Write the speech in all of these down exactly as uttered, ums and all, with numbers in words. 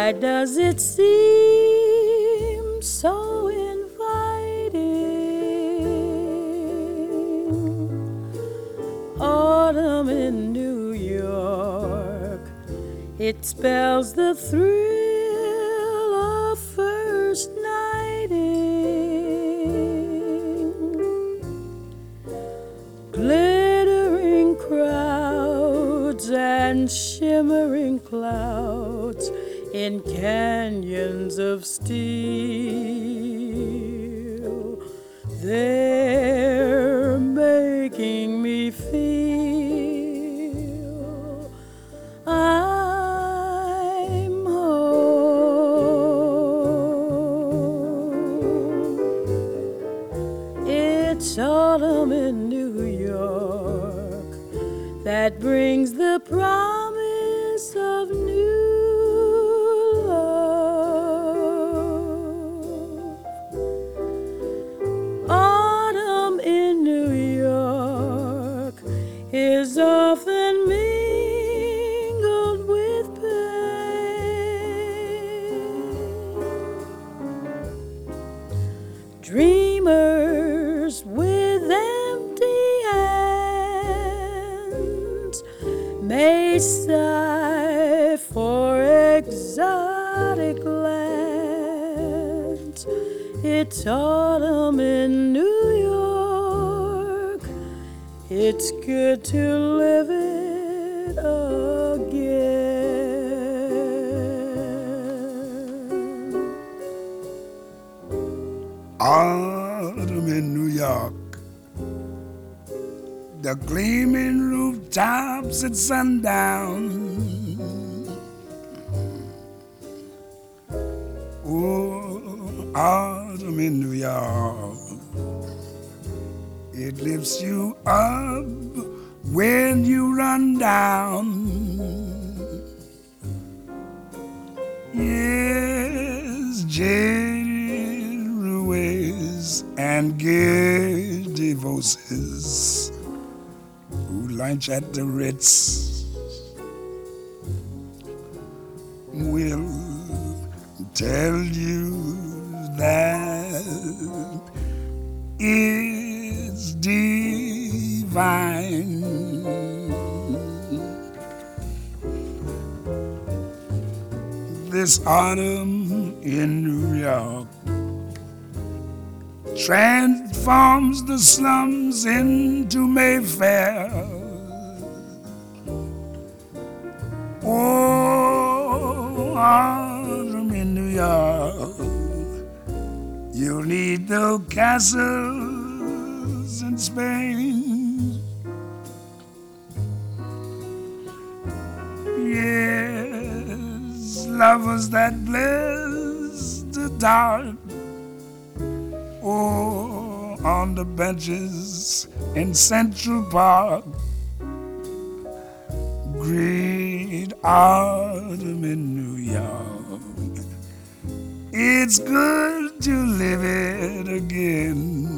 Why does it seem so inviting? Autumn in New York, it spells the thrill of first nighting. Glittering crowds and shimmering clouds in canyons of steel, they're making me feel I'm home. It's autumn in New York that brings the promise of new love. Autumn in New York is often mingled with pain. Dreamers with empty hands may sigh for exotic lands. It's autumn in New York. It's good to live it again. Autumn in New York, the gleaming rooftops at sundown. Oh, autumn in New York, it lifts you up when you run down. Yes, jaded ruins and gay divorces who lunch at the Ritz will tell you that it's divine. This autumn in New York transforms the slums into Mayfair. Oh, autumn in New York, you'll need the castles in Spain. Yes, lovers that bless the dark. Oh, on the benches in Central Park, great autumn in New York. It's good to live it again.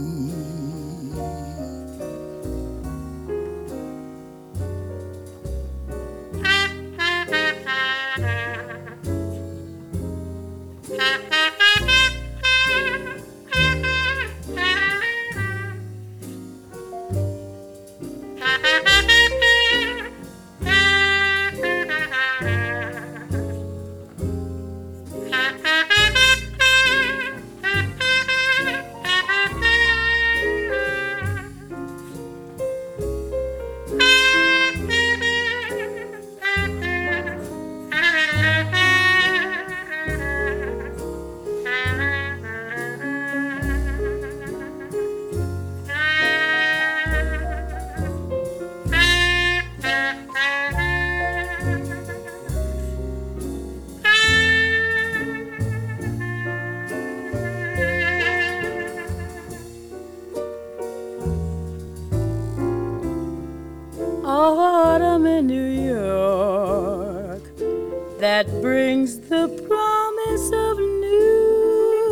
Autumn in New York that brings the promise of new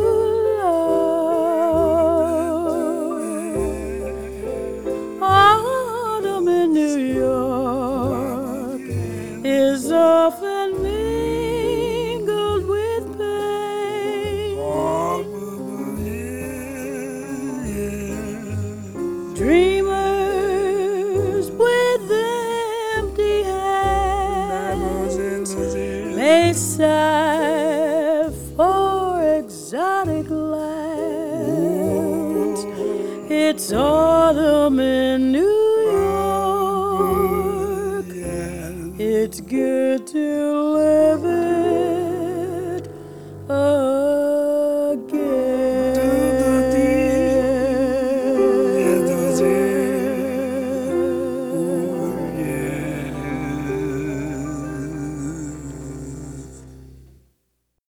love. Autumn in New York is often mingled with exotic lands. It's autumn in New York. It's good